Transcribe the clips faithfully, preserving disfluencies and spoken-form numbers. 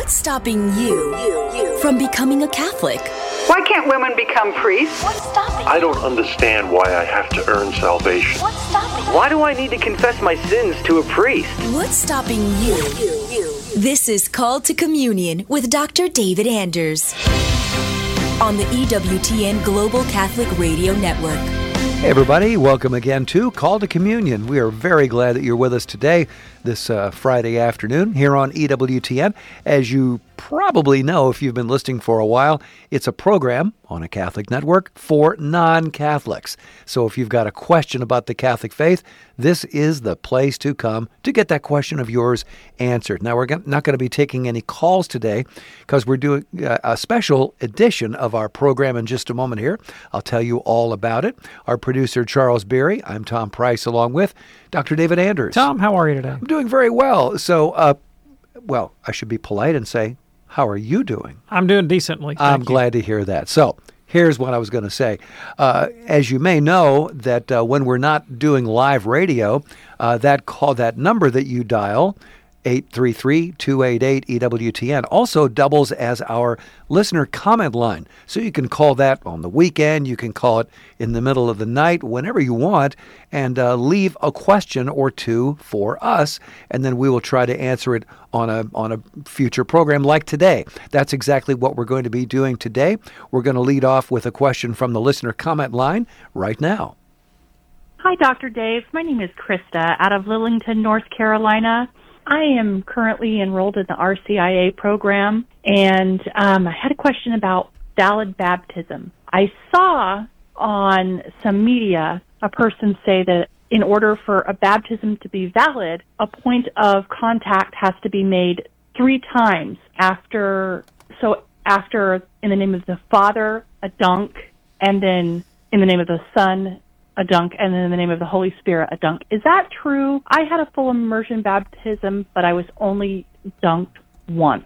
What's stopping you, you, you from becoming a Catholic? Why can't women become priests? What's stopping you? I don't understand why I have to earn salvation. What's stopping you? Why do I need to confess my sins to a priest? What's stopping you? you, you? This is Called to Communion with Doctor David Anders on the E W T N Global Catholic Radio Network. Hey everybody, welcome again to Call to Communion. We are very glad that you're with us today, this uh, Friday afternoon here on E W T N. As you probably know if you've been listening for a while, it's a program on a Catholic network for non-Catholics. So if you've got a question about the Catholic faith, this is the place to come to get that question of yours answered. Now, we're not going to be taking any calls today because we're doing a special edition of our program in just a moment here. I'll tell you all about it. Our producer, Charles Berry. I'm Tom Price, along with Doctor David Anders. Tom, how are you today? I'm doing very well. So, uh, well, I should be polite and say, how are you doing? I'm doing decently. Thank I'm you. glad to hear that. So, here's what I was going to say. Uh, as you may know, that uh, when we're not doing live radio, uh, that call, that number that you dial, eight three three, two eight eight, E W T N, also doubles as our listener comment line. So you can call that on the weekend, you can call it in the middle of the night, whenever you want, and uh, leave a question or two for us, and then we will try to answer it on a on a future program like today. That's exactly what we're going to be doing today. We're going to lead off with a question from the listener comment line right now. Hi, Doctor Dave. My name is Krista out of Lillington, North Carolina. I am currently enrolled in the R C I A program, and um, I had a question about valid baptism. I saw on some media a person say that in order for a baptism to be valid, a point of contact has to be made three times after, so after in the name of the Father, a dunk, and then in the name of the Son, a dunk, and then in the name of the Holy Spirit, a dunk. Is that true? I had a full immersion baptism, but I was only dunked once.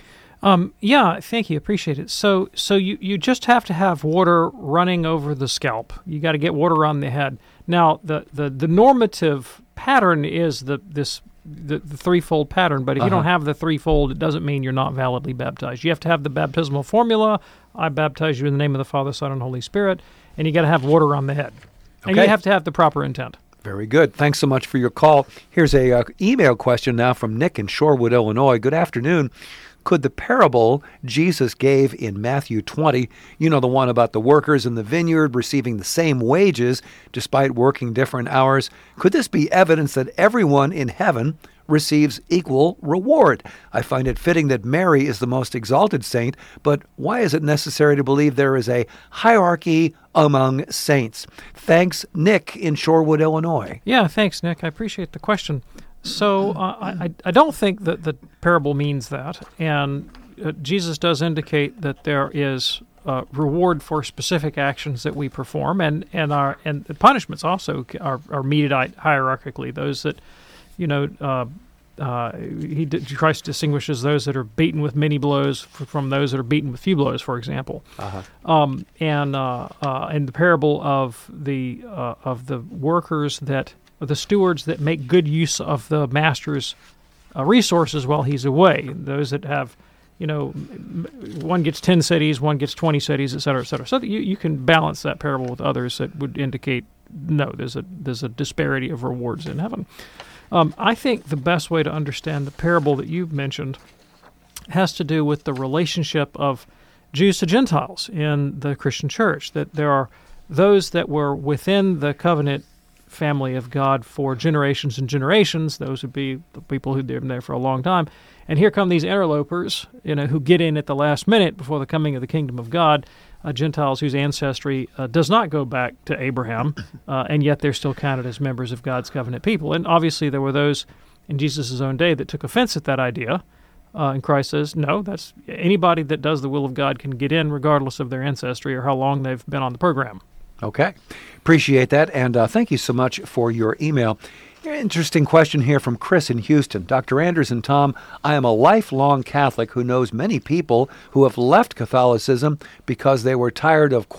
Um, yeah, thank you. Appreciate it. So so you, you just have to have water running over the scalp. You got to get water on the head. Now, the, the, the normative pattern is the this the, the threefold pattern, but if uh-huh. you don't have the threefold, it doesn't mean you're not validly baptized. You have to have the baptismal formula. I baptize you in the name of the Father, Son, and Holy Spirit, and you got to have water on the head. And Okay. you have to have the proper intent. Very good. Thanks so much for your call. Here's a uh, email question now from Nick in Shorewood, Illinois. Good afternoon. Could the parable Jesus gave in Matthew twenty, you know, the one about the workers in the vineyard receiving the same wages despite working different hours, could this be evidence that everyone in heaven receives equal reward? I find it fitting that Mary is the most exalted saint, but why is it necessary to believe there is a hierarchy among saints? Thanks, Nick in Shorewood, Illinois. Yeah, thanks, Nick. I appreciate the question. So uh, I, I don't think that the parable means that, and uh, Jesus does indicate that there is uh, reward for specific actions that we perform, and and our and the punishments also are, are meted hierarchically. Those that you know, uh, uh, he Christ distinguishes those that are beaten with many blows from those that are beaten with few blows, for example. Uh-huh. Um, and uh, uh, in the parable of the uh, of the workers that, or the stewards that make good use of the master's uh, resources while he's away, those that have, you know, one gets ten cities, one gets twenty cities, et cetera, et cetera. So that you, you can balance that parable with others that would indicate no, there's a there's a disparity of rewards in heaven. Um, I think the best way to understand the parable that you've mentioned has to do with the relationship of Jews to Gentiles in the Christian church, that there are those that were within the covenant family of God for generations and generations. Those would be the people who've been there for a long time. And here come these interlopers, you know, who get in at the last minute before the coming of the kingdom of God, uh, Gentiles whose ancestry uh, does not go back to Abraham, uh, and yet they're still counted as members of God's covenant people. And obviously there were those in Jesus' own day that took offense at that idea, uh, and Christ says, no, that's anybody that does the will of God can get in regardless of their ancestry or how long they've been on the program. Okay. Appreciate that, and uh, thank you so much for your email. Interesting question here from Chris in Houston. Doctor Anders and Tom, I am a lifelong Catholic who knows many people who have left Catholicism because they were tired of, quote,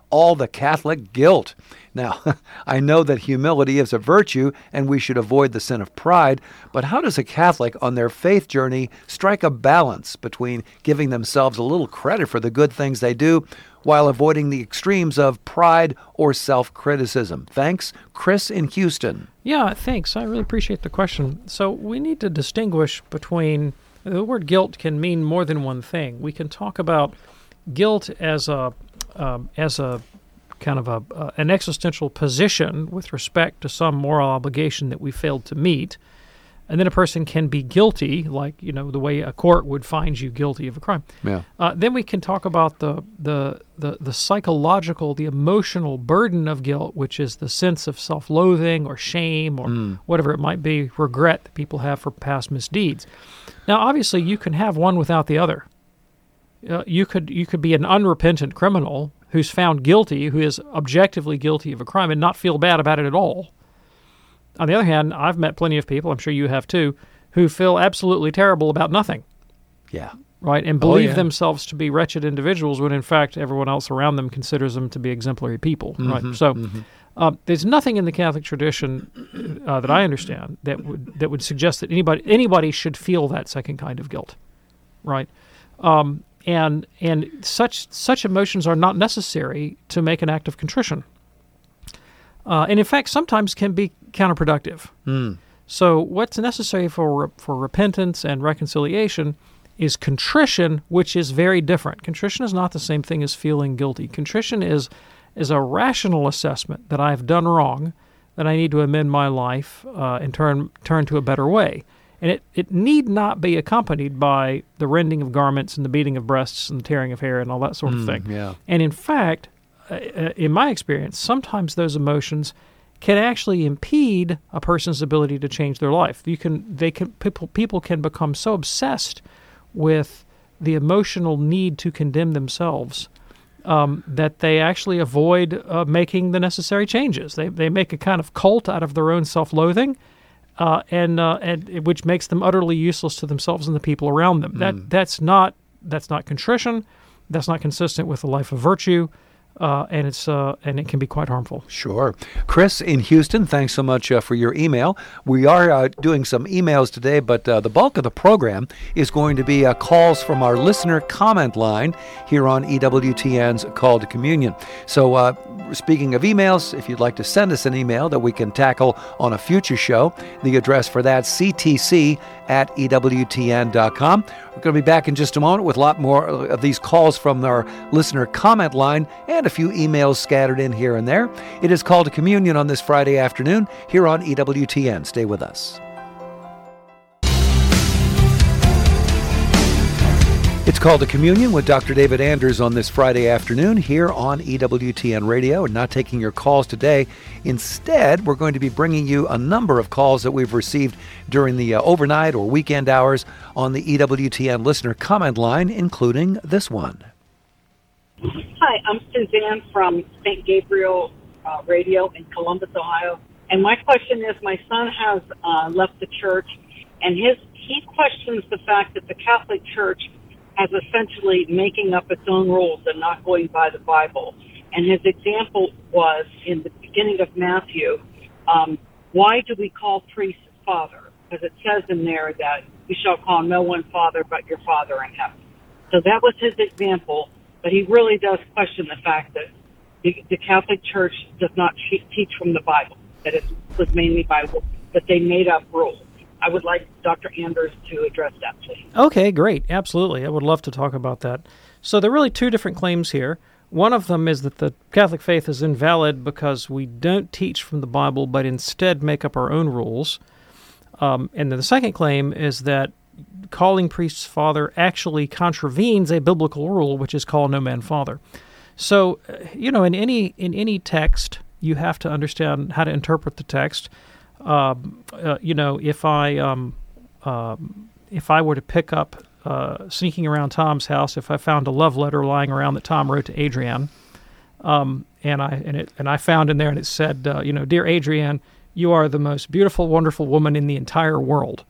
all the Catholic guilt. Now, I know that humility is a virtue and we should avoid the sin of pride, but how does a Catholic on their faith journey strike a balance between giving themselves a little credit for the good things they do while avoiding the extremes of pride or self-criticism? Thanks, Chris in Houston. Yeah, thanks. I really appreciate the question. So we need to distinguish between, the word guilt can mean more than one thing. We can talk about guilt as a um, as a kind of a uh, an existential position with respect to some moral obligation that we failed to meet. And then a person can be guilty, like, you know, the way a court would find you guilty of a crime. Yeah. Uh, then we can talk about the, the the the psychological, the emotional burden of guilt, which is the sense of self-loathing or shame or mm. whatever it might be, regret that people have for past misdeeds. Now, obviously, you can have one without the other. Uh, you could you could be an unrepentant criminal who's found guilty, who is objectively guilty of a crime, and not feel bad about it at all. On the other hand, I've met plenty of people, I'm sure you have too, who feel absolutely terrible about nothing. Yeah. Right? And believe oh, yeah. themselves to be wretched individuals when, in fact, everyone else around them considers them to be exemplary people. Mm-hmm, right? So mm-hmm. uh, there's nothing in the Catholic tradition uh, that I understand that would that would suggest that anybody anybody should feel that second kind of guilt. Right? Um, and and such such emotions are not necessary to make an act of contrition. Uh, and in fact, sometimes can be counterproductive. Mm. So what's necessary for for repentance and reconciliation is contrition, which is very different. Contrition is not the same thing as feeling guilty. Contrition is is a rational assessment that I've done wrong, that I need to amend my life uh, and turn turn to a better way. And it, it need not be accompanied by the rending of garments and the beating of breasts and the tearing of hair and all that sort of Mm, thing. yeah. And in fact, uh, in my experience, sometimes those emotions can actually impede a person's ability to change their life. You can, they can, people, people can become so obsessed with the emotional need to condemn themselves um, that they actually avoid uh, making the necessary changes. They they make a kind of cult out of their own self-loathing, uh, and uh, and which makes them utterly useless to themselves and the people around them. Mm. That that's not that's not contrition. That's not consistent with a life of virtue. Uh, and it's uh, and it can be quite harmful. Sure. Chris in Houston, thanks so much uh, for your email. We are uh, doing some emails today, but uh, the bulk of the program is going to be uh, calls from our listener comment line here on E W T N's Call to Communion. So uh, speaking of emails, if you'd like to send us an email that we can tackle on a future show, the address for that, c t c at e w t n dot com. We're going to be back in just a moment with a lot more of these calls from our listener comment line and a few emails scattered in here and there. It is Call to Communion on this Friday afternoon here on E W T N. Stay with us. It's Called to Communion with Doctor David Anders on this Friday afternoon here on E W T N Radio. We're not taking your calls today. Instead, we're going to be bringing you a number of calls that we've received during the uh, overnight or weekend hours on the E W T N listener comment line, including this one. Hi, I'm Suzanne from Saint Gabriel uh, Radio in Columbus, Ohio. And my question is, my son has uh, left the church, and his he questions the fact that the Catholic Church as essentially making up its own rules and not going by the Bible. And his example was in the beginning of Matthew, um, why do we call priests father? Because it says in there that you shall call no one father but your Father in heaven. So that was his example, but he really does question the fact that the, the Catholic Church does not teach from the Bible, that it was mainly by, that they made up rules. I would like Doctor Anders to address that, please. Okay, great. Absolutely. I would love to talk about that. So there are really two different claims here. One of them is that the Catholic faith is invalid because we don't teach from the Bible, but instead make up our own rules. Um, and then the second claim is that calling priests father actually contravenes a biblical rule, which is call no man father. So, you know, in any in any text, you have to understand how to interpret the text. Uh, uh, you know, if I um, uh, if I were to pick up uh, sneaking around Tom's house, if I found a love letter lying around that Tom wrote to Adrienne, um, and I and it and I found in there and it said, uh, you know, dear Adrienne, you are the most beautiful, wonderful woman in the entire world.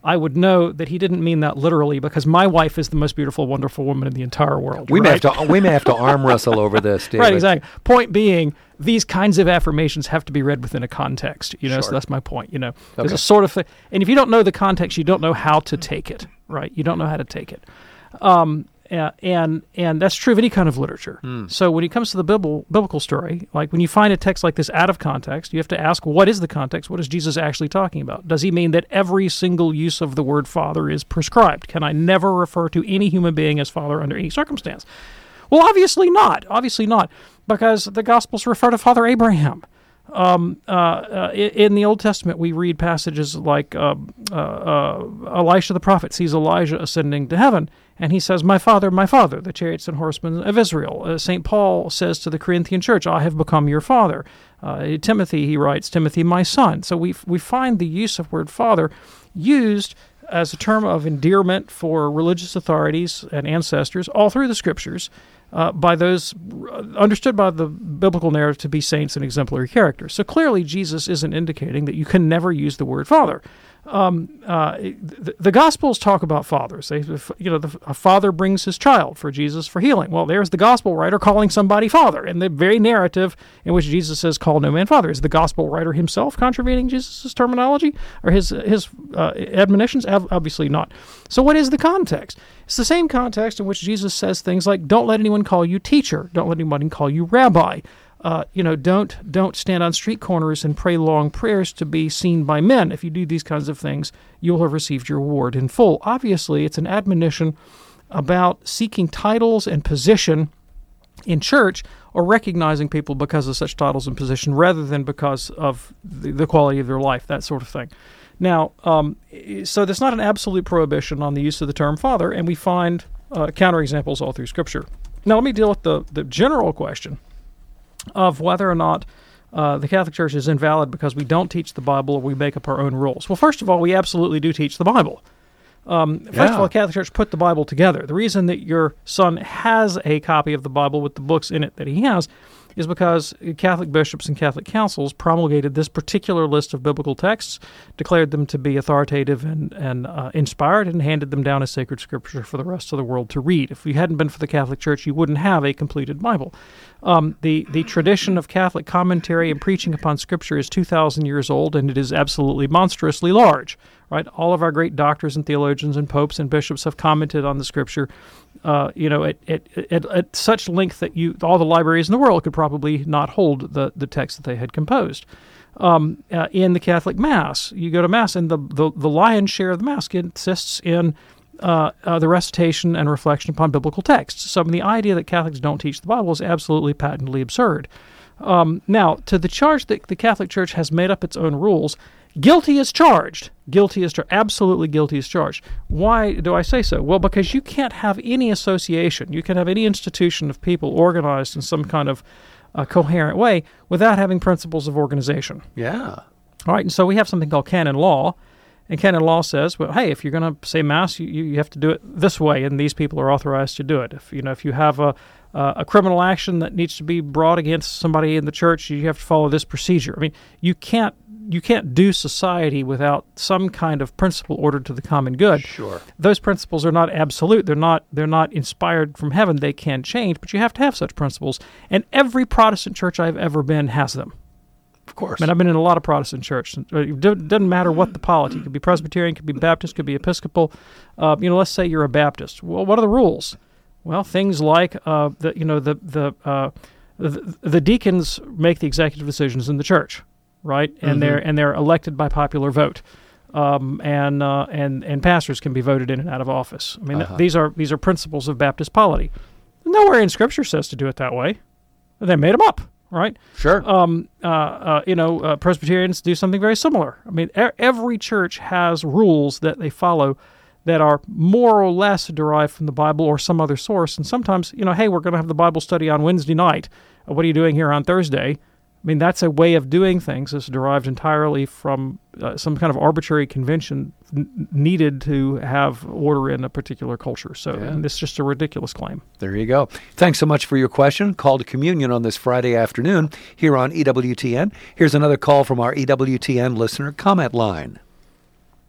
I would know that he didn't mean that literally, because my wife is the most beautiful, wonderful woman in the entire world. We right? may have to we may have to arm wrestle over this, David. Right, exactly. Point being, these kinds of affirmations have to be read within a context. You know, Sure. so that's my point. You know, there's Okay. a sort of thing, and if you don't know the context, you don't know how to take it. Right, you don't know how to take it. Um, Uh, and and that's true of any kind of literature. Hmm. So when it comes to the Bible, biblical story, like when you find a text like this out of context, you have to ask, what is the context? What is Jesus actually talking about? Does he mean that every single use of the word Father is prescribed? Can I never refer to any human being as Father under any circumstance? Well, obviously not. Obviously not, because the Gospels refer to Father Abraham. Um, uh, uh, in the Old Testament, we read passages like uh, uh, uh, Elisha the prophet sees Elijah ascending to heaven, and he says, "My father, my father, the chariots and horsemen of Israel." Uh, Saint Paul says to the Corinthian church, "I have become your father." Uh, Timothy, he writes, "Timothy, my son." So we we find the use of word father used as a term of endearment for religious authorities and ancestors all through the Scriptures, Uh, by those understood by the biblical narrative to be saints and exemplary characters. So clearly Jesus isn't indicating that you can never use the word father. Um, uh, the, the Gospels talk about fathers. They, you know, the, a father brings his child for Jesus for healing. Well, there's the Gospel writer calling somebody father, and the very narrative in which Jesus says, "Call no man father." Is the Gospel writer himself contravening Jesus' terminology or his his uh, admonitions? Obviously not. So what is the context? It's the same context in which Jesus says things like, "Don't let anyone call you teacher. Don't let anyone call you rabbi. Uh, you know, don't don't stand on street corners and pray long prayers to be seen by men. If you do these kinds of things, you'll have received your reward in full." Obviously, it's an admonition about seeking titles and position in church, or recognizing people because of such titles and position rather than because of the, the quality of their life, that sort of thing. Now, um, so there's not an absolute prohibition on the use of the term father, and we find uh, counterexamples all through Scripture. Now, let me deal with the, the general question of whether or not uh, the Catholic Church is invalid because we don't teach the Bible or we make up our own rules. Well, first of all, we absolutely do teach the Bible. Um, first Yeah. of all, the Catholic Church put the Bible together. The reason that your son has a copy of the Bible with the books in it that he has is because Catholic bishops and Catholic councils promulgated this particular list of biblical texts, declared them to be authoritative and, and uh, inspired, and handed them down as sacred scripture for the rest of the world to read. If you hadn't been for the Catholic Church, you wouldn't have a completed Bible. Um, the, the tradition of Catholic commentary and preaching upon Scripture is two thousand years old, and it is absolutely monstrously large. Right? All of our great doctors and theologians and popes and bishops have commented on the Scripture, uh, you know, at, at, at, at such length that you all the libraries in the world could probably not hold the, the text that they had composed. Um, uh, in the Catholic Mass, you go to Mass, and the, the, the lion's share of the Mass consists in uh, uh, the recitation and reflection upon biblical texts. So the idea that Catholics don't teach the Bible is absolutely patently absurd. Um, now, to the charge that the Catholic Church has made up its own rules, guilty as charged. Guilty as charged. Absolutely guilty as charged. Why do I say so? Well, because you can't have any association, you can have any institution of people organized in some kind of uh, coherent way without having principles of organization. Yeah. All right, and so we have something called canon law, and canon law says, well, hey, if you're going to say Mass, you, you have to do it this way, and these people are authorized to do it. If you know, if you have a uh, a criminal action that needs to be brought against somebody in the church, you have to follow this procedure. I mean, you can't you can't do society without some kind of principle ordered to the common good. Sure. Those principles are not absolute. They're not they're not inspired from heaven. They can change, but you have to have such principles. And every Protestant church I've ever been has them. Of course. I mean, I've been in a lot of Protestant churches. It doesn't matter what the polity. It could be Presbyterian, could be Baptist, could be Episcopal. Uh, you know, let's say you're a Baptist. Well, what are the rules? Well, things like uh, the you know the the, uh, the the deacons make the executive decisions in the church, right? And Mm-hmm. they're and they're elected by popular vote, um, and uh, and and pastors can be voted in and out of office. I mean, th- Uh-huh. these are these are principles of Baptist polity. Nowhere in Scripture says to do it that way. They made them up. Right? Sure. Um, uh, uh, you know, uh, Presbyterians do something very similar. I mean, e- every church has rules that they follow that are more or less derived from the Bible or some other source. And sometimes, you know, hey, we're going to have the Bible study on Wednesday night. Uh, what are you doing here on Thursday? I mean, that's a way of doing things that's derived entirely from uh, some kind of arbitrary convention n- needed to have order in a particular culture. So Yeah. and it's just a ridiculous claim. There you go. Thanks so much for your question. Call to communion on this Friday afternoon here on E W T N. Here's another call from our E W T N listener comment line.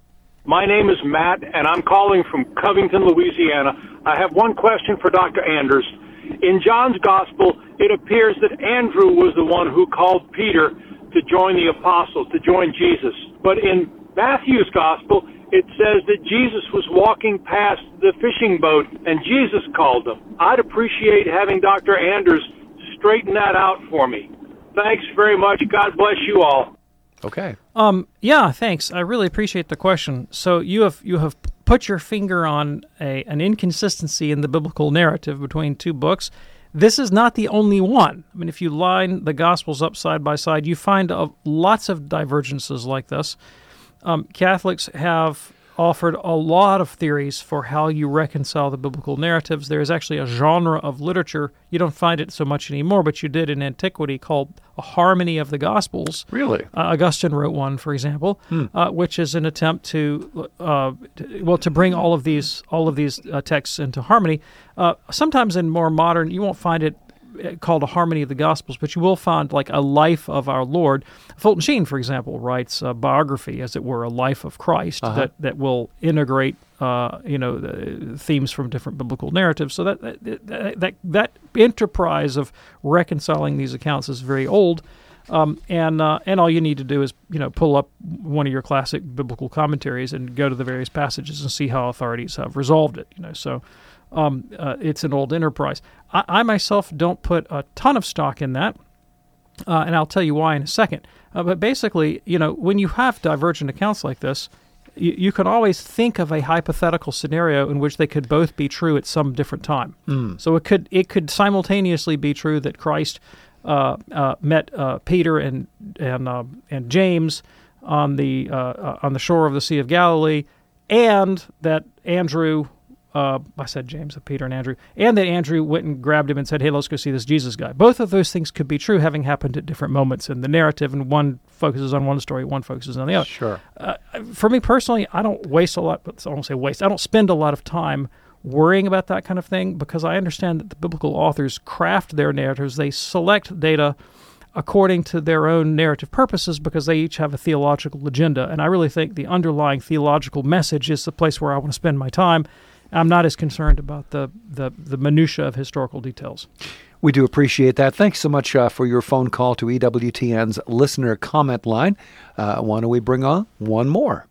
My name is Matt, and I'm calling from Covington, Louisiana. I have one question for Doctor Anders. In John's Gospel, it appears that Andrew was the one who called Peter to join the apostles, to join Jesus. But in Matthew's Gospel, it says that Jesus was walking past the fishing boat, and Jesus called him. I'd appreciate having Doctor Anders straighten that out for me. Thanks very much. God bless you all. Okay. Um, yeah, thanks. I really appreciate the question. So you have you have put your finger on a an inconsistency in the biblical narrative between two books. This is not the only one. I mean, if you line the Gospels up side by side, you find uh, lots of divergences like this. Um, Catholics have offered a lot of theories for how you reconcile the biblical narratives. There is actually a genre of literature, you don't find it so much anymore, but you did in antiquity, called a harmony of the Gospels. Really? Uh, Augustine wrote one, for example, hmm. uh, which is an attempt to, uh, to, well, to bring all of these all of these uh, texts into harmony. Uh, sometimes in more modern, you won't find it called a harmony of the Gospels, but you will find like a life of our Lord. Fulton Sheen, for example, writes a biography, as it were, a life of Christ uh-huh. that, that will integrate, uh, you know, the themes from different biblical narratives. So that that that, that enterprise of reconciling these accounts is very old, um, and uh, and all you need to do is you know pull up one of your classic biblical commentaries and go to the various passages and see how authorities have resolved it. You know, so. Um, uh, it's an old enterprise. I, I myself don't put a ton of stock in that, uh, and I'll tell you why in a second. Uh, but basically, you know, when you have divergent accounts like this, you, you can always think of a hypothetical scenario in which they could both be true at some different time. Mm. So it could it could simultaneously be true that Christ uh, uh, met uh, Peter and and uh, and James on the uh, uh, on the shore of the Sea of Galilee, and that Andrew. Uh, I said James, Peter, and Andrew, and that Andrew went and grabbed him and said, hey, let's go see this Jesus guy. Both of those things could be true, having happened at different moments in the narrative, and one focuses on one story, one focuses on the other. Sure. Uh, for me personally, I don't waste a lot, but I don't say waste, I don't spend a lot of time worrying about that kind of thing, because I understand that the biblical authors craft their narratives. They select data according to their own narrative purposes because they each have a theological agenda, and I really think the underlying theological message is the place where I want to spend my time. I'm not as concerned about the, the, the minutia of historical details. We do appreciate that. Thanks so much uh, for your phone call to E W T N's listener comment line. Uh, why don't we bring on one more?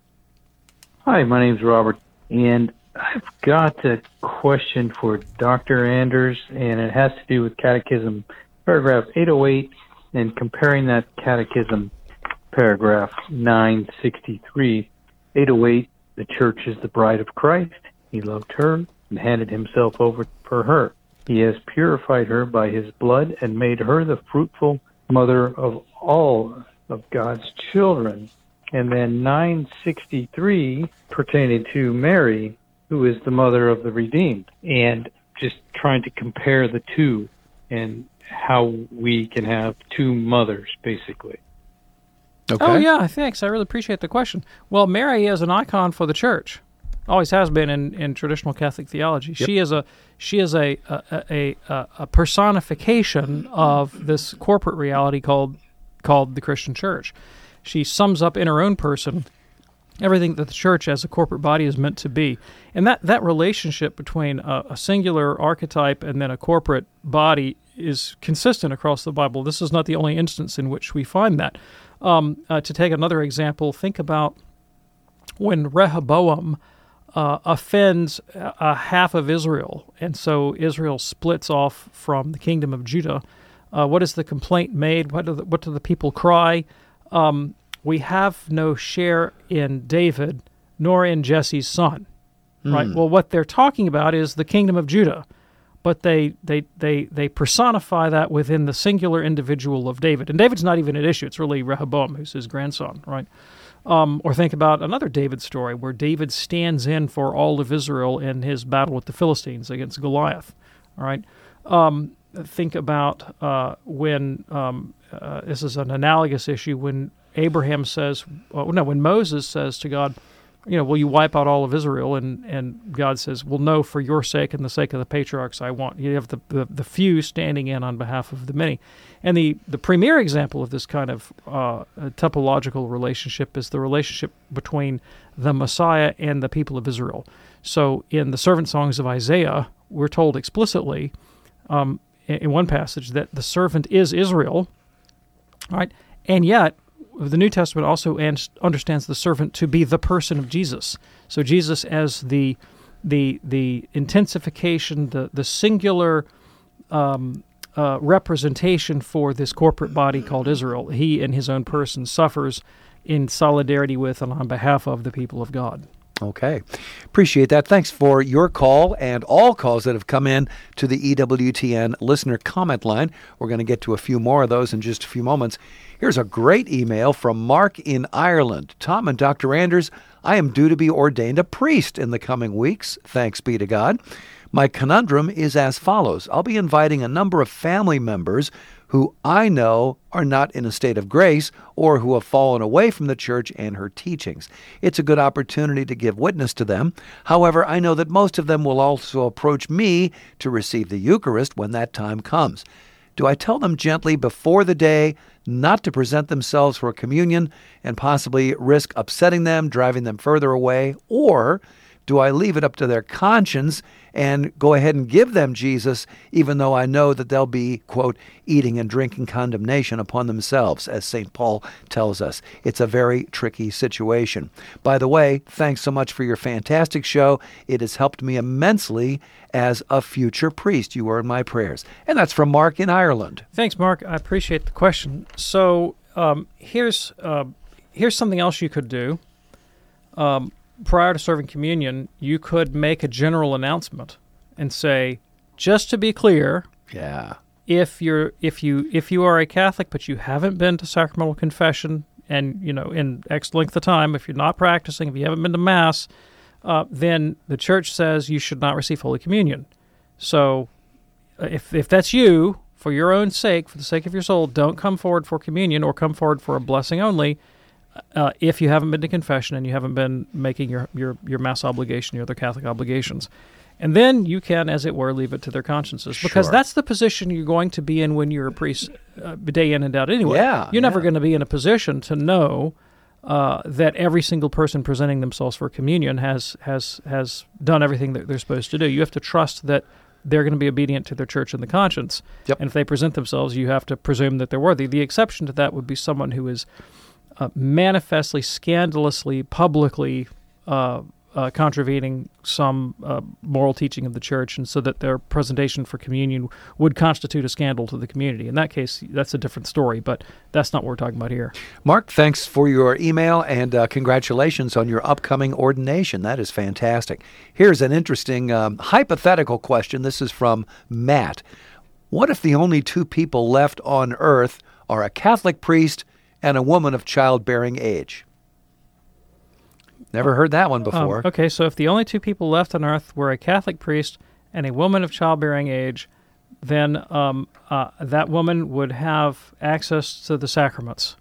Hi, my name's Robert, and I've got a question for Doctor Anders, and it has to do with Catechism paragraph eight oh eight and comparing that Catechism paragraph nine sixty-three. eight oh eight, the church is the bride of Christ. He loved her and handed himself over for her. He has purified her by his blood and made her the fruitful mother of all of God's children. And then nine sixty-three, pertaining to Mary, who is the mother of the redeemed. And just trying to compare the two and how we can have two mothers, basically. Okay. Oh, yeah, thanks. I really appreciate the question. Well, Mary is an icon for the church. Always has been in, in traditional Catholic theology. Yep. She is a she is a a, a a a personification of this corporate reality called called the Christian Church. She sums up in her own person everything that the church as a corporate body is meant to be, and that, that relationship between a, a singular archetype and then a corporate body is consistent across the Bible. This is not the only instance in which we find that. Um, uh, to take another example, think about when Rehoboam Uh, offends a, a half of Israel, and so Israel splits off from the kingdom of Judah. Uh, what is the complaint made? What do the, what do the people cry? Um, we have no share in David, nor in Jesse's son. Mm. Right. Well, what they're talking about is the kingdom of Judah, but they they they they personify that within the singular individual of David. And David's not even at issue. It's really Rehoboam, who's his grandson. Right. Um, or think about another David story where David stands in for all of Israel in his battle with the Philistines against Goliath. All right. Um, think about uh, when um, uh, this is an analogous issue when Abraham says, well, no, when Moses says to God, you know, will you wipe out all of Israel? And, and God says, well, no, for your sake and the sake of the patriarchs, I want. You have the, the, the few standing in on behalf of the many. And the, the premier example of this kind of uh, topological relationship is the relationship between the Messiah and the people of Israel. So in the servant songs of Isaiah, we're told explicitly um, in, in one passage that the servant is Israel, right? And yet, the New Testament also understands the servant to be the person of Jesus. So Jesus as the the the intensification, the the singular um, uh, representation for this corporate body called Israel. He, in his own person, suffers in solidarity with and on behalf of the people of God. Okay. Appreciate that. Thanks for your call and all calls that have come in to the E W T N listener comment line. We're going to get to a few more of those in just a few moments. Here's a great email from Mark in Ireland. Tom and Doctor Anders, I am due to be ordained a priest in the coming weeks. Thanks be to God. My conundrum is as follows. I'll be inviting a number of family members who I know are not in a state of grace or who have fallen away from the church and her teachings. It's a good opportunity to give witness to them. However, I know that most of them will also approach me to receive the Eucharist when that time comes. Do I tell them gently before the day not to present themselves for communion and possibly risk upsetting them, driving them further away? Or do I leave it up to their conscience and go ahead and give them Jesus, even though I know that they'll be, quote, eating and drinking condemnation upon themselves, as Saint Paul tells us? It's a very tricky situation. By the way, thanks so much for your fantastic show. It has helped me immensely as a future priest. You are in my prayers. And that's from Mark in Ireland. Thanks, Mark. I appreciate the question. So um, here's uh, here's something else you could do. Um, prior to serving communion, you could make a general announcement and say, just to be clear, yeah, if you're if you if you are a Catholic but you haven't been to sacramental confession and you know in X length of time, if you're not practicing, if you haven't been to Mass, uh, then the Church says you should not receive Holy Communion. So, uh, if if that's you, for your own sake, for the sake of your soul, don't come forward for communion or come forward for a blessing only. Uh, if you haven't been to confession and you haven't been making your, your, your Mass obligation, your other Catholic obligations. And then you can, as it were, leave it to their consciences. Because Sure. that's the position you're going to be in when you're a priest uh, day in and out anyway. Yeah, you're never yeah. going to be in a position to know uh, that every single person presenting themselves for communion has, has, has done everything that they're supposed to do. You have to trust that they're going to be obedient to their church and the conscience. Yep. And if they present themselves, you have to presume that they're worthy. The exception to that would be someone who is Uh, manifestly, scandalously, publicly uh, uh, contravening some uh, moral teaching of the Church, and so that their presentation for communion would constitute a scandal to the community. In that case, that's a different story, but that's not what we're talking about here. Mark, thanks for your email, and uh, congratulations on your upcoming ordination. That is fantastic. Here's an interesting um, hypothetical question. This is from Matt. What if the only two people left on earth are a Catholic priest and a woman of childbearing age? Never heard that one before. Um, okay, so if the only two people left on earth were a Catholic priest and a woman of childbearing age, then um, uh, that woman would have access to the sacraments.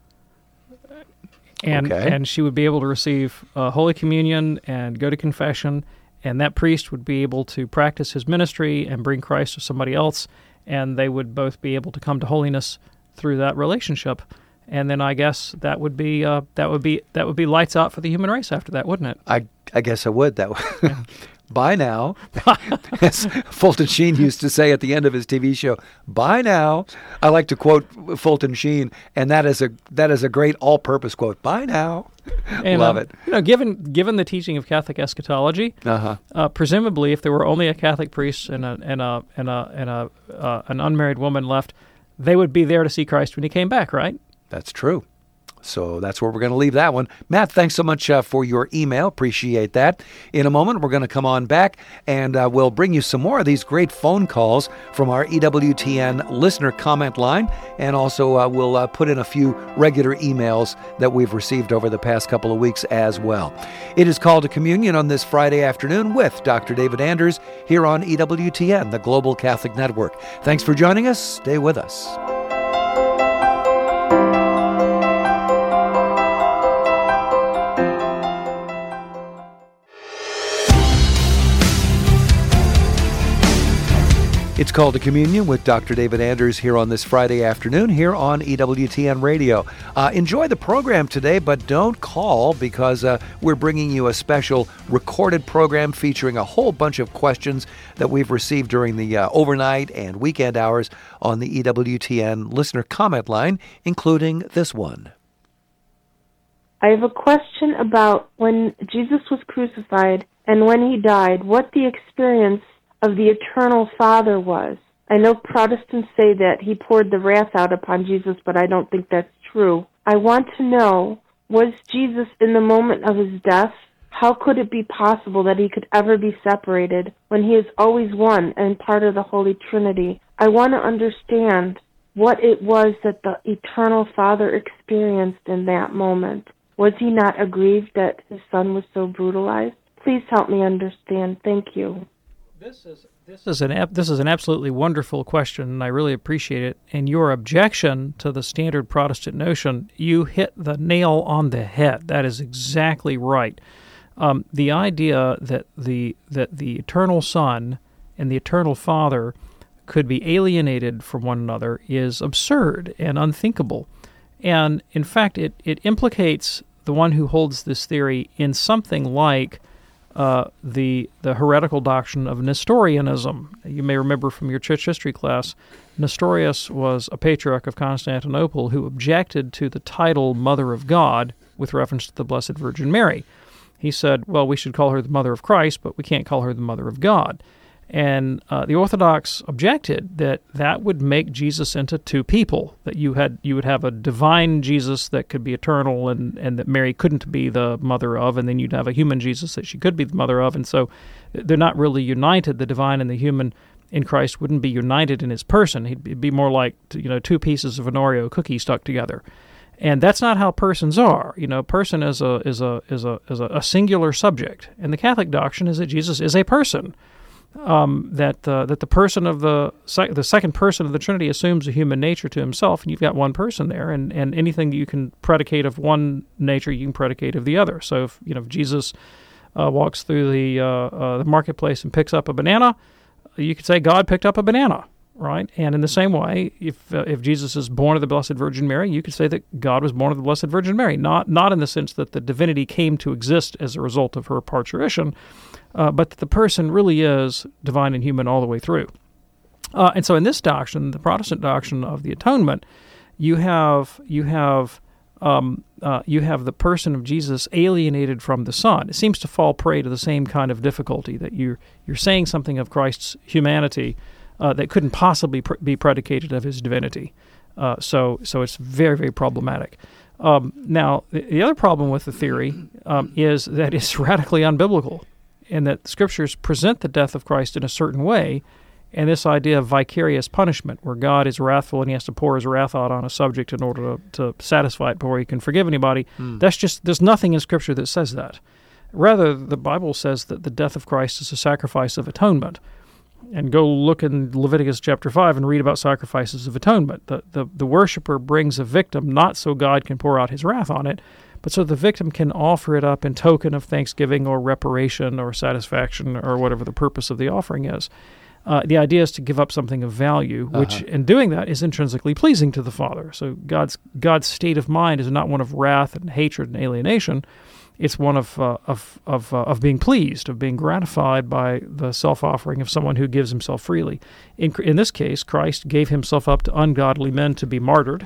And, Okay. and she would be able to receive uh, Holy Communion and go to confession, and that priest would be able to practice his ministry and bring Christ to somebody else, and they would both be able to come to holiness through that relationship. And then I guess that would be uh, that would be that would be lights out for the human race after that, wouldn't it? I I guess I would. That would. Bye now. As Fulton Sheen used to say at the end of his T V show, bye now. I like to quote Fulton Sheen, and that is a that is a great all-purpose quote. Bye now. And, Love um, it. You know, given given the teaching of Catholic eschatology, Uh-huh. uh, presumably, if there were only a Catholic priest and a and a and a and a uh, an unmarried woman left, they would be there to see Christ when he came back, right? That's true. So that's where we're going to leave that one. Matt, thanks so much uh, for your email. Appreciate that. In a moment, we're going to come on back, and uh, we'll bring you some more of these great phone calls from our E W T N listener comment line, and also uh, we'll uh, put in a few regular emails that we've received over the past couple of weeks as well. It is Called to Communion on this Friday afternoon with Doctor David Anders here on E W T N, the Global Catholic Network. Thanks for joining us. Stay with us. It's Called to Communion with Doctor David Anders here on this Friday afternoon here on E W T N Radio. Uh, enjoy the program today, but don't call because uh, we're bringing you a special recorded program featuring a whole bunch of questions that we've received during the uh, overnight and weekend hours on the E W T N listener comment line, including this one. I have a question about when Jesus was crucified and when he died, what the experience of the eternal Father was. I know Protestants say that he poured the wrath out upon Jesus, but I don't think that's true. I want to know, was Jesus in the moment of his death? How could it be possible that he could ever be separated when he is always one and part of the Holy Trinity? I want to understand what it was that the eternal Father experienced in that moment. Was he not aggrieved that his son was so brutalized? Please help me understand. Thank you. This is this is an this is an absolutely wonderful question, and I really appreciate it. And your objection to the standard Protestant notion, you hit the nail on the head. That is exactly right. Um, the idea that the that the eternal Son and the eternal Father could be alienated from one another is absurd and unthinkable. And in fact, it it implicates the one who holds this theory in something like Uh, the the heretical doctrine of Nestorianism. You may remember from your church history class, Nestorius was a patriarch of Constantinople who objected to the title Mother of God with reference to the Blessed Virgin Mary. He said, well, we should call her the Mother of Christ, but we can't call her the Mother of God. And uh, the Orthodox objected that that would make Jesus into two people, that you had you would have a divine Jesus that could be eternal and, and that Mary couldn't be the mother of, and then you'd have a human Jesus that she could be the mother of. And so they're not really united. The divine and the human in Christ wouldn't be united in his person. He'd be more like, you know, two pieces of an Oreo cookie stuck together. And that's not how persons are. You know, person is a is a is a is a, a singular subject. And the Catholic doctrine is that Jesus is a person. Um, that uh, that the person of the sec- the second person of the Trinity assumes a human nature to himself, and you've got one person there, and, and anything you can predicate of one nature, you can predicate of the other. So if you know if Jesus uh, walks through the uh, uh, the marketplace and picks up a banana, you could say God picked up a banana, right? And in the same way, if uh, if Jesus is born of the Blessed Virgin Mary, you could say that God was born of the Blessed Virgin Mary, not not in the sense that the divinity came to exist as a result of her parturition, Uh, but the person really is divine and human all the way through. Uh, and so in this doctrine, the Protestant doctrine of the atonement, you have you have um, uh, you have the person of Jesus alienated from the Son. It seems to fall prey to the same kind of difficulty, that you're, you're saying something of Christ's humanity uh, that couldn't possibly pr- be predicated of his divinity. Uh, so so it's very, very problematic. Um, now, the, the other problem with the theory um, is that it's radically unbiblical, and that Scriptures present the death of Christ in a certain way, and this idea of vicarious punishment, where God is wrathful and he has to pour his wrath out on a subject in order to, to satisfy it before he can forgive anybody, mm. that's just, there's nothing in Scripture that says that. Rather, the Bible says that the death of Christ is a sacrifice of atonement. And go look in Leviticus chapter five and read about sacrifices of atonement. The, the, the worshiper brings a victim not so God can pour out his wrath on it, but so the victim can offer it up in token of thanksgiving or reparation or satisfaction or whatever the purpose of the offering is. Uh, the idea is to give up something of value, which uh-huh. in doing that is intrinsically pleasing to the Father. So God's God's state of mind is not one of wrath and hatred and alienation. It's one of uh, of of, uh, of being pleased, of being gratified by the self-offering of someone who gives himself freely. In, in this case, Christ gave himself up to ungodly men to be martyred,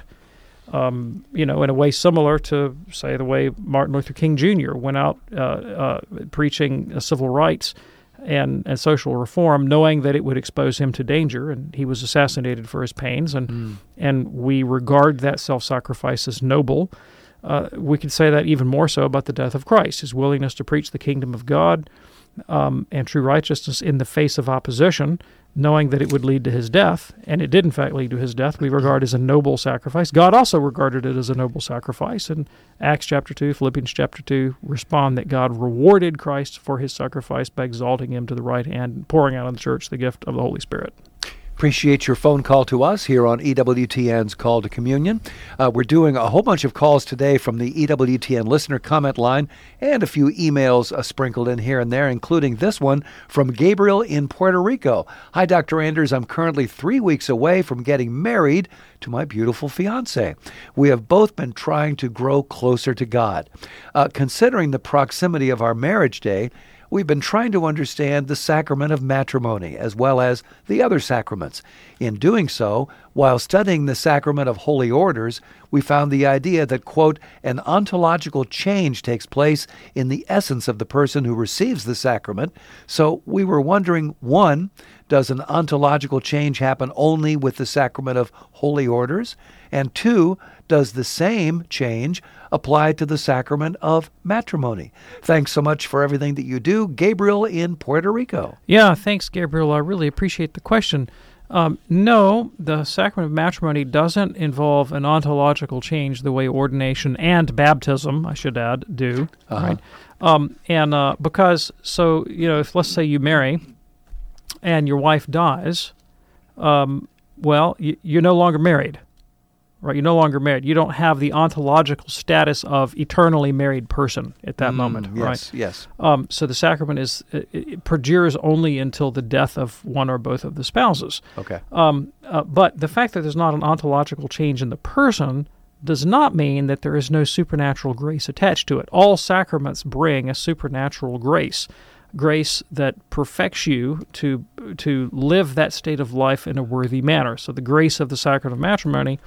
um, you know, in a way similar to, say, the way Martin Luther King Junior went out uh, uh, preaching uh, civil rights and, and social reform, knowing that it would expose him to danger, and he was assassinated for his pains, and mm. and we regard that self-sacrifice as noble. Uh, we could say that even more so about the death of Christ, his willingness to preach the kingdom of God um, and true righteousness in the face of opposition, knowing that it would lead to his death, and it did in fact lead to his death, we regard as a noble sacrifice. God also regarded it as a noble sacrifice, and Acts chapter two, Philippians chapter two respond that God rewarded Christ for his sacrifice by exalting him to the right hand and pouring out on the church the gift of the Holy Spirit. Appreciate your phone call to us here on E W T N's Call to Communion. Uh, we're doing a whole bunch of calls today from the E W T N listener comment line and a few emails uh, sprinkled in here and there, including this one from Gabriel in Puerto Rico. Hi, Doctor Anders. I'm currently three weeks away from getting married to my beautiful fiance. We have both been trying to grow closer to God. Uh, considering the proximity of our marriage day, we've been trying to understand the sacrament of matrimony as well as the other sacraments. In doing so, while studying the sacrament of holy orders, we found the idea that, quote, an ontological change takes place in the essence of the person who receives the sacrament. So we were wondering, one, does an ontological change happen only with the sacrament of holy orders? And two, does the same change apply to the sacrament of matrimony? Thanks so much for everything that you do, Gabriel in Puerto Rico. Yeah, thanks, Gabriel. I really appreciate the question. Um, no, the sacrament of matrimony doesn't involve an ontological change the way ordination and baptism, I should add, do. Uh-huh. Right? Um, and uh, because, so, you know, if let's say you marry and your wife dies, um, well, y- you're no longer married. Right, you're no longer married. You don't have the ontological status of eternally married person at that Mm, moment, yes, right? yes. Um, so the sacrament is it, it perdures only until the death of one or both of the spouses. Okay. Um, uh, but the fact that there's not an ontological change in the person does not mean that there is no supernatural grace attached to it. All sacraments bring a supernatural grace, grace that perfects you to to live that state of life in a worthy manner. So the grace of the sacrament of matrimony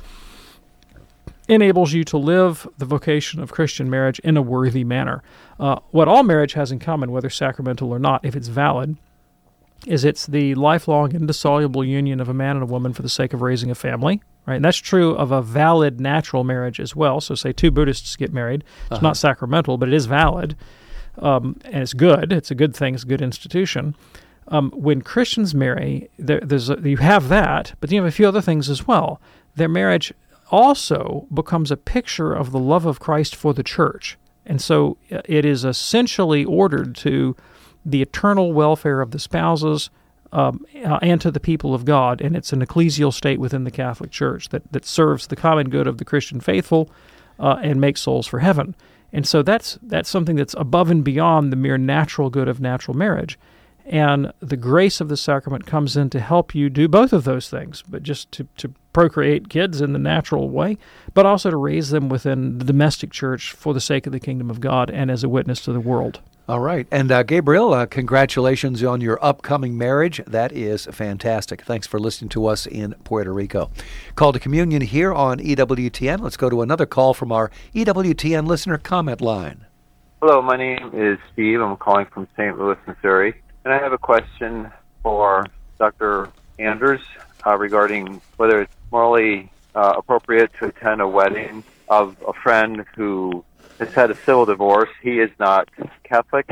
enables you to live the vocation of Christian marriage in a worthy manner. Uh, what all marriage has in common, whether sacramental or not, if it's valid, is it's the lifelong, indissoluble union of a man and a woman for the sake of raising a family. Right? And that's true of a valid natural marriage as well. So say two Buddhists get married. It's Uh-huh. not sacramental, but it is valid, um, and it's good. It's a good thing. It's a good institution. Um, when Christians marry, there, there's a, you have that, but you have a few other things as well. Their marriage also becomes a picture of the love of Christ for the church. And so it is essentially ordered to the eternal welfare of the spouses um, uh, and to the people of God. And it's an ecclesial state within the Catholic Church that, that serves the common good of the Christian faithful uh, and makes souls for heaven. And so that's that's something that's above and beyond the mere natural good of natural marriage. And the grace of the sacrament comes in to help you do both of those things, but just to, to procreate kids in the natural way, but also to raise them within the domestic church for the sake of the kingdom of God and as a witness to the world. All right. And uh, Gabriel, uh, congratulations on your upcoming marriage. That is fantastic. Thanks for listening to us in Puerto Rico. Call to Communion here on E W T N. Let's go to another call from our E W T N listener comment line. Hello, my name is Steve. I'm calling from Saint Louis, Missouri. And I have a question for Doctor Anders uh, regarding whether it's morally uh, appropriate to attend a wedding of a friend who has had a civil divorce. He is not Catholic.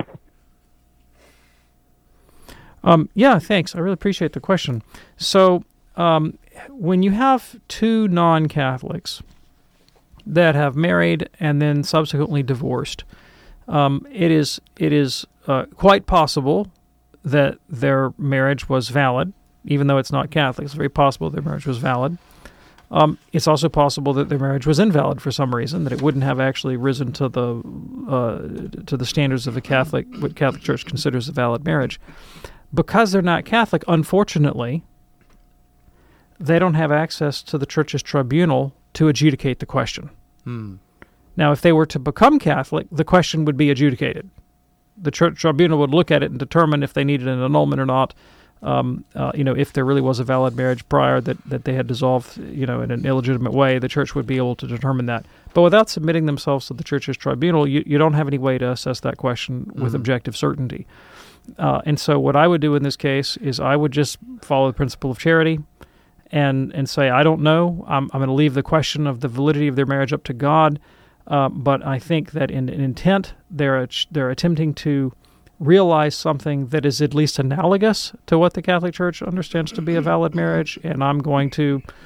Um, yeah, thanks. I really appreciate the question. So um, when you have two non-Catholics that have married and then subsequently divorced, um, it is it is uh, quite possible that their marriage was valid, even though it's not Catholic. It's very possible their marriage was valid. Um, it's also possible that their marriage was invalid for some reason, that it wouldn't have actually risen to the uh, to the standards of the Catholic, what Catholic Church considers a valid marriage. Because they're not Catholic, unfortunately, they don't have access to the Church's tribunal to adjudicate the question. Hmm. Now, if they were to become Catholic, the question would be adjudicated. The Church tribunal would look at it and determine if they needed an annulment or not. Um, uh, you know, if there really was a valid marriage prior that, that they had dissolved, you know, in an illegitimate way, the Church would be able to determine that. But without submitting themselves to the Church's tribunal, you, you don't have any way to assess that question with Mhm. objective certainty. Uh, and so what I would do in this case is I would just follow the principle of charity and, and say, I don't know. I'm, I'm going to leave the question of the validity of their marriage up to God. Uh, but I think that in, in intent, they're they're attempting to realize something that is at least analogous to what the Catholic Church understands to be a valid marriage, and I'm going to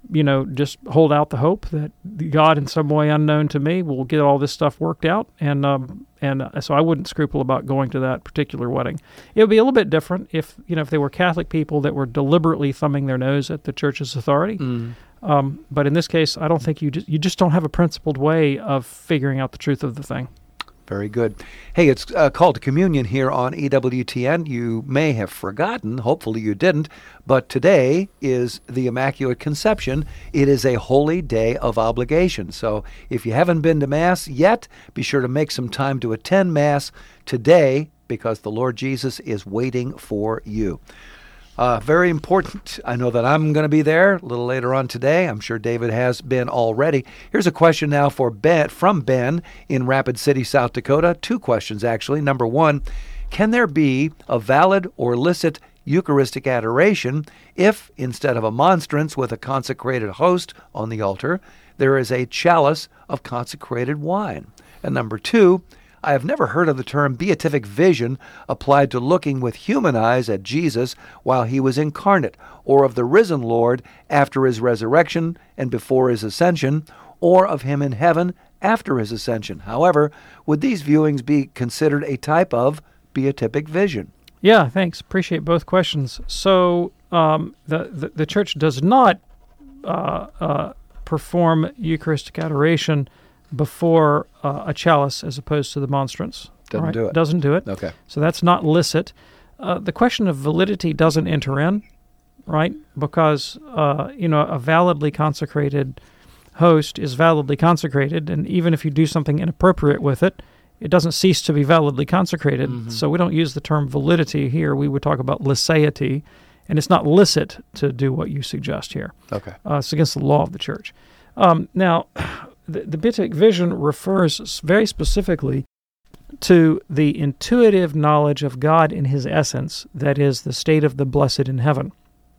you know, just hold out the hope that God, in some way unknown to me, will get all this stuff worked out. And um, and uh, so I wouldn't scruple about going to that particular wedding. It would be a little bit different if, you know, if they were Catholic people that were deliberately thumbing their nose at the Church's authority. Mm. Um, but in this case, I don't think you just, you just don't have a principled way of figuring out the truth of the thing. Very good. Hey, it's uh, Call to Communion here on E W T N. You may have forgotten, hopefully you didn't, but today is the Immaculate Conception. It is a holy day of obligation. So if you haven't been to Mass yet, be sure to make some time to attend Mass today, because the Lord Jesus is waiting for you. Uh, very important. I know that I'm going to be there a little later on today. I'm sure David has been already. Here's a question now for Ben, from Ben in Rapid City, South Dakota. Two questions, actually. Number one, can there be a valid or licit Eucharistic adoration if, instead of a monstrance with a consecrated host on the altar, there is a chalice of consecrated wine? And number two, I have never heard of the term beatific vision applied to looking with human eyes at Jesus while he was incarnate, or of the risen Lord after his resurrection and before his ascension, or of him in heaven after his ascension. However, would these viewings be considered a type of beatific vision? Yeah, thanks. Appreciate both questions. So um, the, the the Church does not uh, uh, perform Eucharistic adoration before uh, a chalice as opposed to the monstrance. Doesn't right? do it. Doesn't do it. Okay. So that's not licit. Uh, the question of validity doesn't enter in, right? Because, uh, you know, a validly consecrated host is validly consecrated, and even if you do something inappropriate with it, it doesn't cease to be validly consecrated. Mm-hmm. So we don't use the term validity here. We would talk about licéity, and it's not licit to do what you suggest here. Okay. Uh, it's against the law of the Church. Um, now, the, the beatific vision refers very specifically to the intuitive knowledge of God in his essence, that is, the state of the blessed in heaven.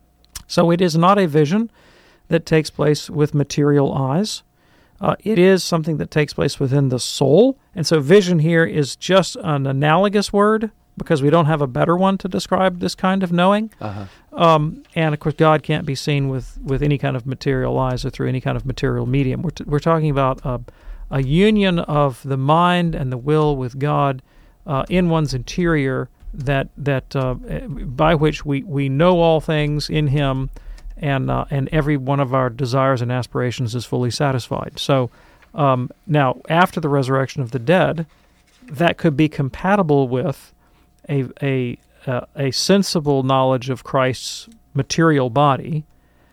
So it is not a vision that takes place with material eyes. Uh, it is something that takes place within the soul. And so vision here is just an analogous word because we don't have a better one to describe this kind of knowing. Uh-huh. Um, and, of course, God can't be seen with, with any kind of material eyes or through any kind of material medium. We're, t- we're talking about a, a union of the mind and the will with God uh, in one's interior that that uh, by which we, we know all things in him, and uh, and every one of our desires and aspirations is fully satisfied. So um, now, after the resurrection of the dead, that could be compatible with a a uh, a sensible knowledge of Christ's material body,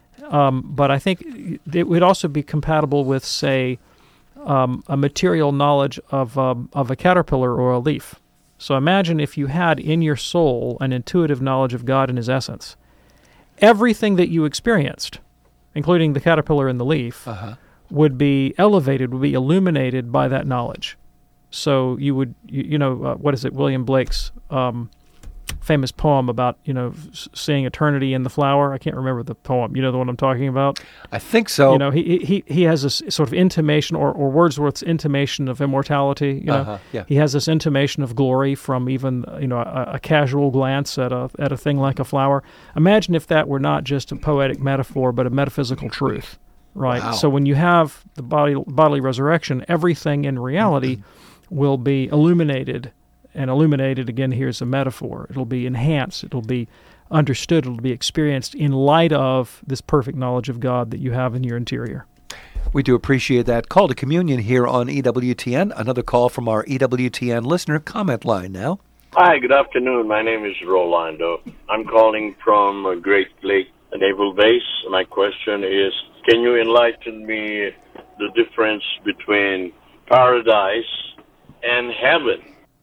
um, but I think it would also be compatible with, say, um, a material knowledge of um, of a caterpillar or a leaf. So imagine if you had in your soul an intuitive knowledge of God in his essence. Everything that you experienced, including the caterpillar and the leaf, uh-huh. would be elevated, would be illuminated by that knowledge. So you would, you, you know, uh, what is it, William Blake's um, famous poem about, you know, seeing eternity in the flower? I can't remember the poem. You know the one I'm talking about? I think so. You know, he he he has this sort of intimation, or, or Wordsworth's intimation of immortality. You know, uh-huh. yeah. He has this intimation of glory from even, you know, a, a casual glance at a at a thing like a flower. Imagine if that were not just a poetic metaphor, but a metaphysical truth, right? Wow. So when you have the body bodily resurrection, everything in reality mm-hmm. will be illuminated. And illuminated, again, here's a metaphor. It'll be enhanced. It'll be understood. It'll be experienced in light of this perfect knowledge of God that you have in your interior. We do appreciate that. Call to communion here on E W T N. Another call from our E W T N listener comment line now. Hi, good afternoon. My name is Rolando. I'm calling from uh, Great Lake Naval Base. My question is, can you enlighten me the difference between paradise and heaven?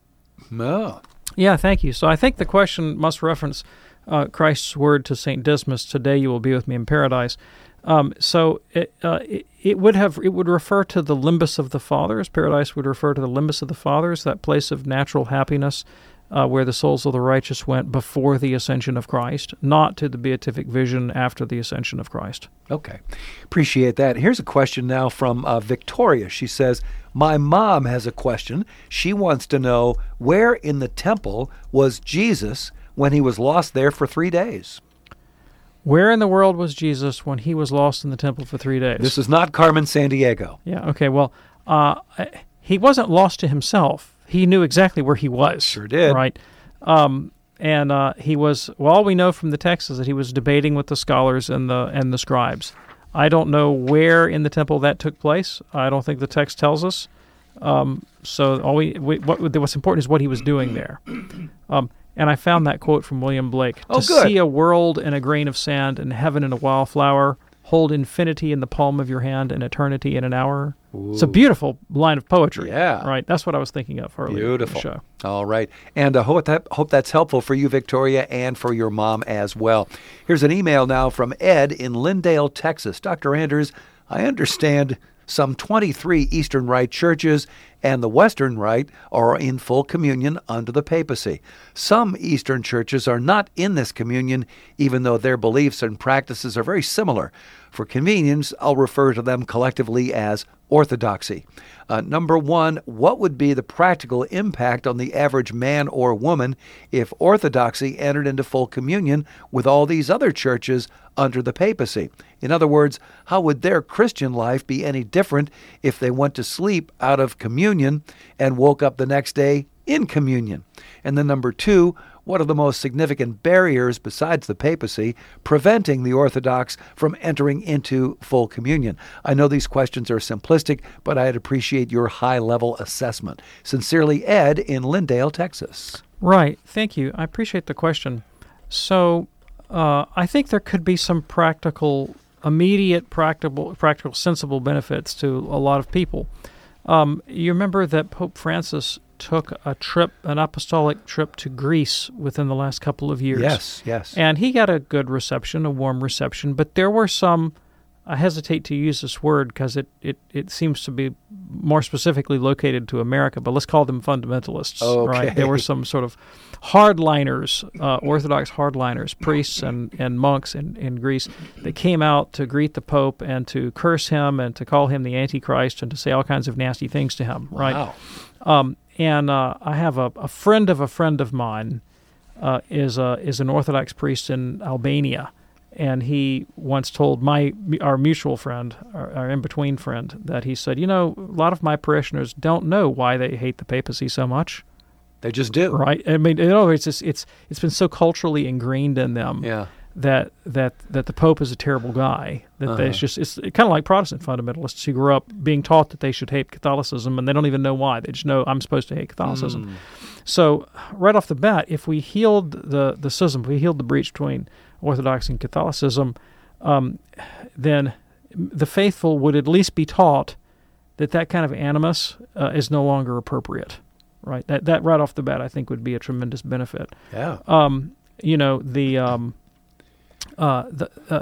No. Yeah, thank you. So I think the question must reference uh, Christ's word to Saint Dismas, "Today you will be with me in paradise." Um, so it, uh, it, it would have it would refer to the limbus of the fathers. Paradise would refer to the limbus of the fathers, that place of natural happiness uh, where the souls of the righteous went before the ascension of Christ, not to the beatific vision after the ascension of Christ. Okay. Appreciate that. Here's a question now from uh, Victoria. She says, my mom has a question. She wants to know, where in the temple was Jesus when he was lost there for three days? Where in the world was Jesus when he was lost in the temple for three days? This is not Carmen Sandiego. Yeah, okay, well, uh, he wasn't lost to himself. He knew exactly where he was. Sure did. Right? Um, and uh, he was, well, all we know from the text is that he was debating with the scholars and the and the scribes. I don't know where in the temple that took place. I don't think the text tells us. Um, so all we, we what what's important is what he was doing there. Um, and I found that quote from William Blake. Oh, to good. see a world in a grain of sand and heaven in a wildflower, hold infinity in the palm of your hand and eternity in an hour. Ooh. It's a beautiful line of poetry. Yeah. Right. That's what I was thinking of earlier. Beautiful. In the show. All right. And I uh, hope, that, hope that's helpful for you, Victoria, and for your mom as well. Here's an email now from Ed in Lindale, Texas. Doctor Anders, I understand some twenty-three Eastern Rite churches and the Western Rite are in full communion under the papacy. Some Eastern churches are not in this communion, even though their beliefs and practices are very similar. For convenience, I'll refer to them collectively as orthodoxy. Uh, number one, what would be the practical impact on the average man or woman if orthodoxy entered into full communion with all these other churches under the papacy? In other words, how would their Christian life be any different if they went to sleep out of communion and woke up the next day in communion? And then number two, what are the most significant barriers besides the papacy preventing the Orthodox from entering into full communion? I know these questions are simplistic, but I'd appreciate your high-level assessment. Sincerely, Ed in Lindale, Texas. Right. Thank you. I appreciate the question. So uh, I think there could be some practical, immediate, practical, practical, sensible benefits to a lot of people. Um, you remember that Pope Francis took a trip, an apostolic trip to Greece within the last couple of years. Yes, yes. And he got a good reception, a warm reception, but there were some, I hesitate to use this word because it, it, it seems to be more specifically located to America, but let's call them fundamentalists, okay. right? There were some sort of hardliners, uh, Orthodox hardliners, priests and, and monks in, in Greece that came out to greet the Pope and to curse him and to call him the Antichrist and to say all kinds of nasty things to him, right? Wow. Um, and uh, I have a, a friend of a friend of mine uh, is a, is an Orthodox priest in Albania, and he once told my our mutual friend, our, our in-between friend, that he said, you know, a lot of my parishioners don't know why they hate the papacy so much. They just do, right? I mean, in other words, it's it's it's been so culturally ingrained in them. Yeah. That, that that the Pope is a terrible guy. That Uh-huh. they it's just it's kind of like Protestant fundamentalists who grew up being taught that they should hate Catholicism, and they don't even know why. They just know I'm supposed to hate Catholicism. Mm. So right off the bat, if we healed the the schism, if we healed the breach between Orthodoxy and Catholicism, um, then the faithful would at least be taught that that kind of animus uh, is no longer appropriate. Right. That that right off the bat, I think, would be a tremendous benefit. Yeah. Um, you know the. Um, Uh, the, uh,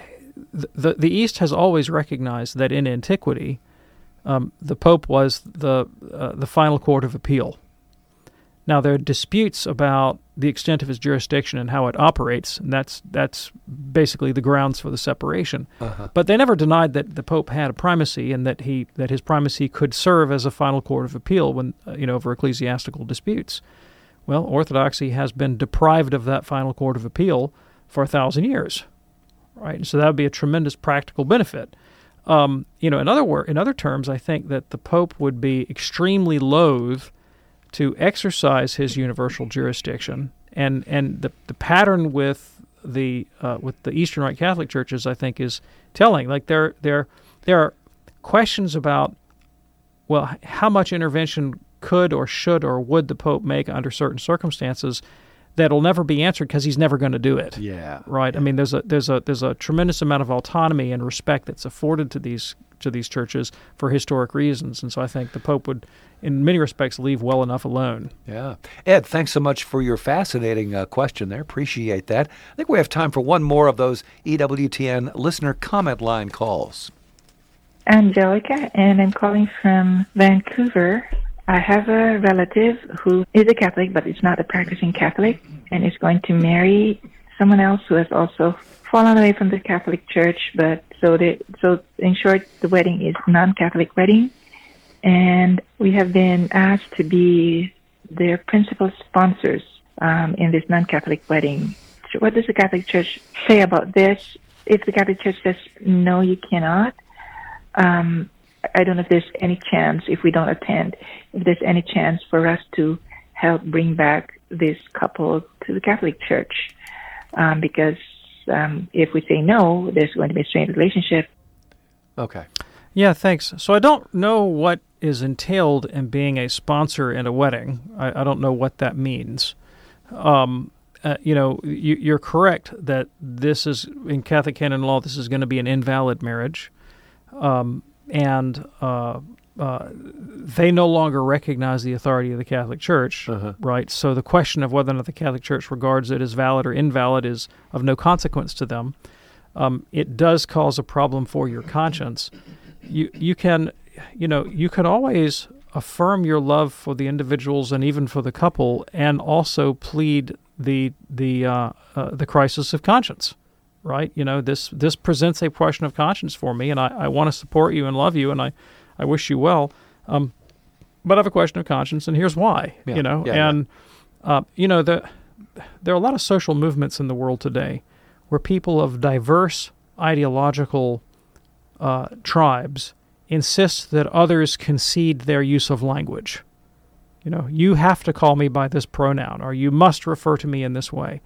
the the East has always recognized that in antiquity, um, the Pope was the uh, the final court of appeal. Now there are disputes about the extent of his jurisdiction and how it operates, and that's that's basically the grounds for the separation. Uh-huh. But they never denied that the Pope had a primacy and that he that his primacy could serve as a final court of appeal when uh, you know over ecclesiastical disputes. Well, Orthodoxy has been deprived of that final court of appeal for a thousand years, right? And so that would be a tremendous practical benefit. Um, you know, in other wor- in other terms, I think that the Pope would be extremely loath to exercise his universal jurisdiction, and and the the pattern with the uh, with the Eastern Rite Catholic churches, I think, is telling. Like there there there are questions about, well, how much intervention could or should or would the Pope make under certain circumstances that'll never be answered because he's never going to do it. Yeah. Right. I mean, there's a there's a there's a tremendous amount of autonomy and respect that's afforded to these to these churches for historic reasons, and so I think the Pope would, in many respects, leave well enough alone. Yeah. Ed, thanks so much for your fascinating uh, question there. Appreciate that. I think we have time for one more of those E W T N listener comment line calls. Angelica, and I'm calling from Vancouver. I have a relative who is a Catholic, but is not a practicing Catholic, and is going to marry someone else who has also fallen away from the Catholic Church. But so, they, so in short, the wedding is non-Catholic wedding, and we have been asked to be their principal sponsors um, in this non-Catholic wedding what does the Catholic Church say about this? If the Catholic Church says, no, you cannot, um, I don't know if there's any chance, if we don't attend, if there's any chance for us to help bring back this couple to the Catholic Church. Um, because um, if we say no, there's going to be a strained relationship. Okay. Yeah, thanks. So I don't know what is entailed in being a sponsor in a wedding. I, I don't know what that means. Um, uh, you know, you, you're correct that this is, in Catholic canon law, this is going to be an invalid marriage. Um, and uh, uh, they no longer recognize the authority of the Catholic Church, uh-huh. right? So the question of whether or not the Catholic Church regards it as valid or invalid is of no consequence to them. Um, it does cause a problem for your conscience. You you can, you know, you can always affirm your love for the individuals and even for the couple, and also plead the the uh, uh, the crisis of conscience, right? You know, this this presents a question of conscience for me, and I, I want to support you and love you, and I, I wish you well, um, but I have a question of conscience, and here's why. Yeah, you know, yeah, and yeah. Uh, you know the there are a lot of social movements in the world today where people of diverse ideological uh, tribes insist that others concede their use of language. You know, you have to call me by this pronoun, or you must refer to me in this way.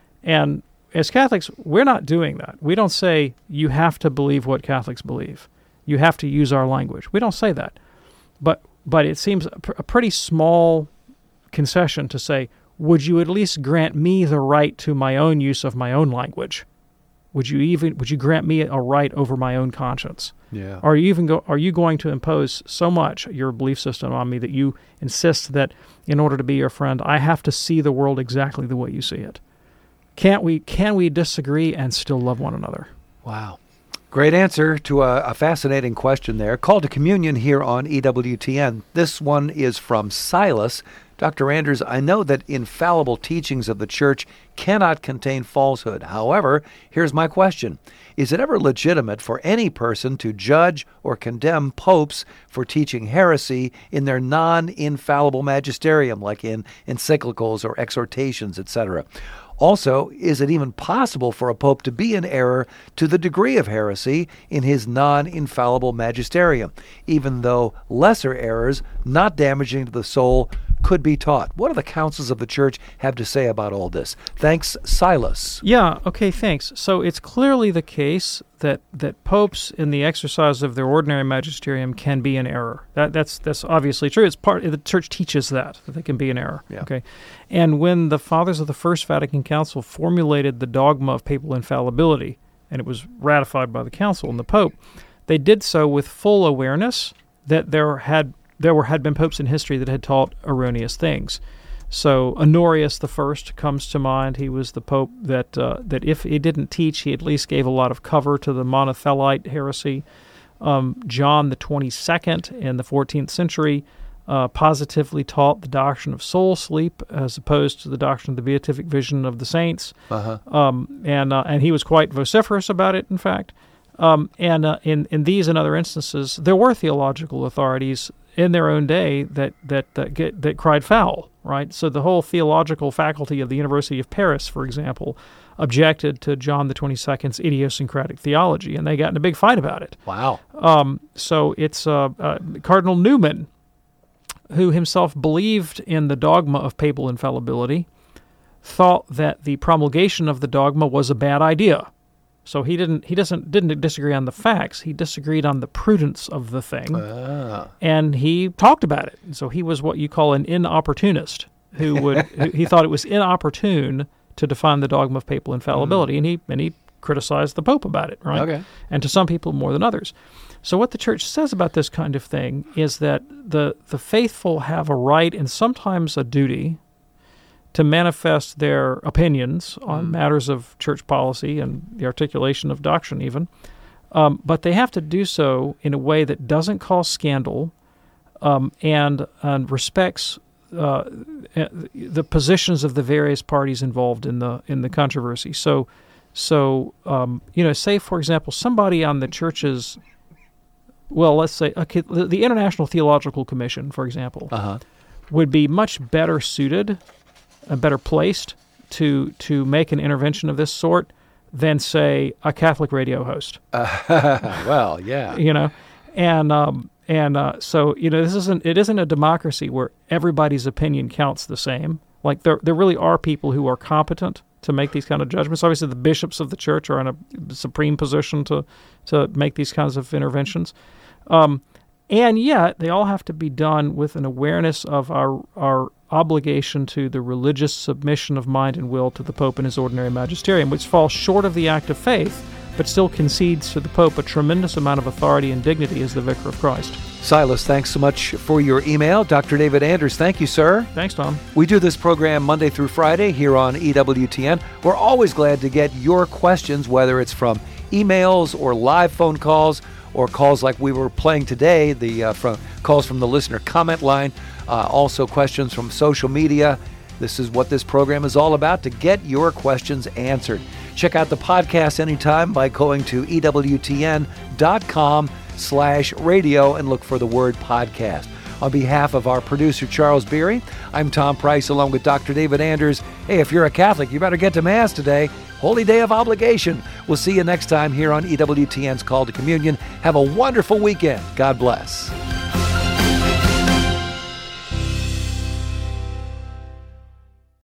And as Catholics, we're not doing that. We don't say, you have to believe what Catholics believe. You have to use our language. We don't say that. But but it seems a, pr- a pretty small concession to say, would you at least grant me the right to my own use of my own language? Would you even would you grant me a right over my own conscience? Yeah. Are you even go are you going to impose so much your belief system on me that you insist that in order to be your friend, I have to see the world exactly the way you see it? Can't we can we disagree and still love one another? Wow. Great answer to a, a fascinating question there. Call to Communion here on E W T N. This one is from Silas. Doctor Anders, I know that infallible teachings of the Church cannot contain falsehood. However, here's my question. Is it ever legitimate for any person to judge or condemn popes for teaching heresy in their non-infallible magisterium, like in encyclicals or exhortations, et cetera? Also, is it even possible for a pope to be in error to the degree of heresy in his non-infallible magisterium, even though lesser errors, not damaging to the soul, could be taught? What do the councils of the Church have to say about all this? Thanks, Silas. Yeah, okay, thanks. So it's clearly the case that, that popes in the exercise of their ordinary magisterium can be in error. That that's that's obviously true. It's part the Church teaches that, that they can be in error. Yeah. Okay. And when the fathers of the First Vatican Council formulated the dogma of papal infallibility, and it was ratified by the Council and the Pope, they did so with full awareness that there had There were had been popes in history that had taught erroneous things. So Honorius the First comes to mind. He was the pope that uh, that if he didn't teach, he at least gave a lot of cover to the Monothelite heresy. Um, John the Twenty-second in the fourteenth century uh, positively taught the doctrine of soul sleep as opposed to the doctrine of the beatific vision of the saints. Uh-huh. Um, and uh, and he was quite vociferous about it, in fact. Um, and uh, in, in these and other instances, there were theological authorities in their own day that that that, get, that cried foul, right? So the whole theological faculty of the University of Paris, for example, objected to John the Twenty-second's idiosyncratic theology, and they got in a big fight about it. Wow. Um, so it's uh, uh, Cardinal Newman, who himself believed in the dogma of papal infallibility, thought that the promulgation of the dogma was a bad idea. So he didn't. He doesn't. Didn't disagree on the facts. He disagreed on the prudence of the thing, ah. and he talked about it. So he was what you call an inopportunist, who would. who, he thought it was inopportune to define the dogma of papal infallibility, mm. and he and he criticized the Pope about it, right? Okay. And to some people more than others. So what the Church says about this kind of thing is that the the faithful have a right and sometimes a duty to manifest their opinions on mm. matters of church policy and the articulation of doctrine even, um, but they have to do so in a way that doesn't cause scandal um, and, and respects uh, the positions of the various parties involved in the in the controversy. So, so um, you know, say, for example, somebody on the church's, well, let's say, okay, the, the International Theological Commission, for example, uh-huh. would be much better suited and better placed to to make an intervention of this sort than, say, a Catholic radio host. Uh, well, yeah. You know, and um, and uh, so you know, this isn't it isn't a democracy where everybody's opinion counts the same. Like there there really are people who are competent to make these kind of judgments. Obviously, the bishops of the church are in a supreme position to to make these kinds of interventions. Um, and yet, they all have to be done with an awareness of our our obligation to the religious submission of mind and will to the Pope and his ordinary magisterium, which falls short of the act of faith, but still concedes to the Pope a tremendous amount of authority and dignity as the Vicar of Christ. Silas, thanks so much for your email. Doctor David Anders, thank you, sir. Thanks, Tom. We do this program Monday through Friday here on E W T N. We're always glad to get your questions, whether it's from emails or live phone calls or calls like we were playing today, the uh, from calls from the listener comment line, uh, also questions from social media. This is what this program is all about, to get your questions answered. Check out the podcast anytime by going to E W T N dot com slash radio and look for the word podcast. On behalf of our producer, Charles Beery, I'm Tom Price along with Doctor David Anders. Hey, if you're a Catholic, you better get to Mass today. Holy Day of Obligation. We'll see you next time here on E W T N's Call to Communion. Have a wonderful weekend. God bless.